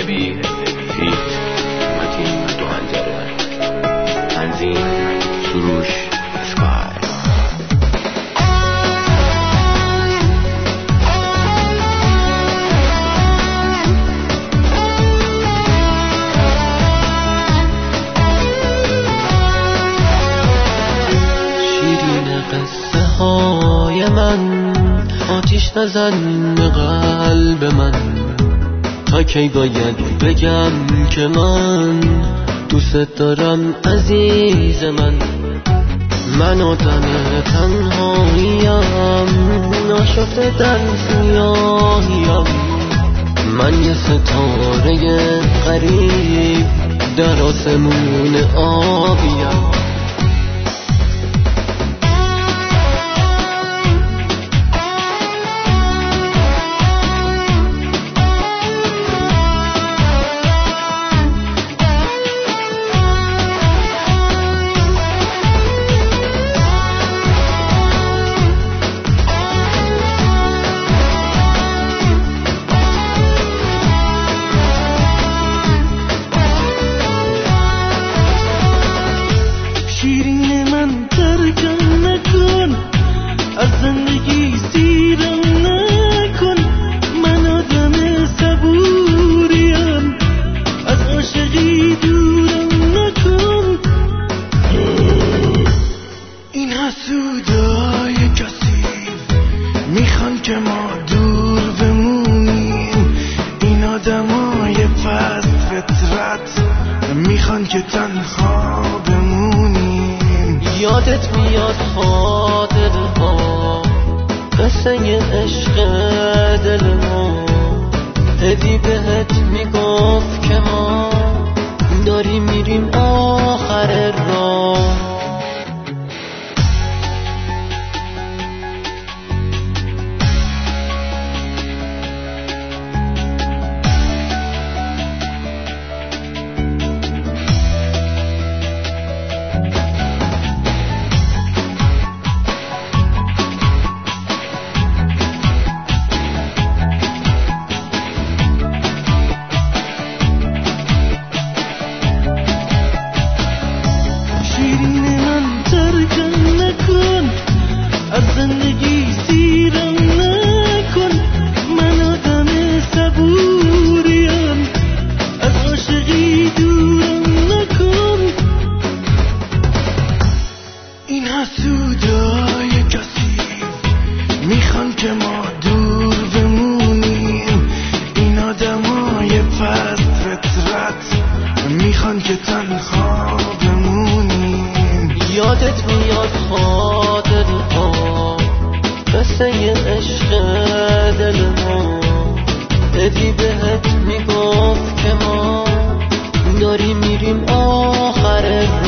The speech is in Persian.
هبی فیت متین دو هنجره تنظیم سروش اسکای. شیرین قصه های من آتیش نزن به قلب من، تا کی باید بگم که من دوست دارم عزیز من. من آدم تنهاییم، ناشفته در سیاهیم، من یه ستاره غریب در آسمون آبیم. از زندگی سیرم نکن، من آدم صبوریم، از عاشقی دورم نکن. این حسودای کثیف میخوان که ما دور بمونیم، این آدمای پست فطرت میخوان که تنها بمونیم. یادت میاد خاطرها، قصه عشق دل ما، هدی بهت میگفت که ما داریم میریم آخر راه. از زندگی سیرم نکن، من آدم صبوریم، از عاشقی دورم نکن. این حسودای کثیف میخوان که ما دور بمونیم، این آدمای پست فطرت میخوان که تنها بمونیم. یادت میاد خاطرها، قصه عشق دل ما، هدی بهت میگفت که ما داریم میریم آخر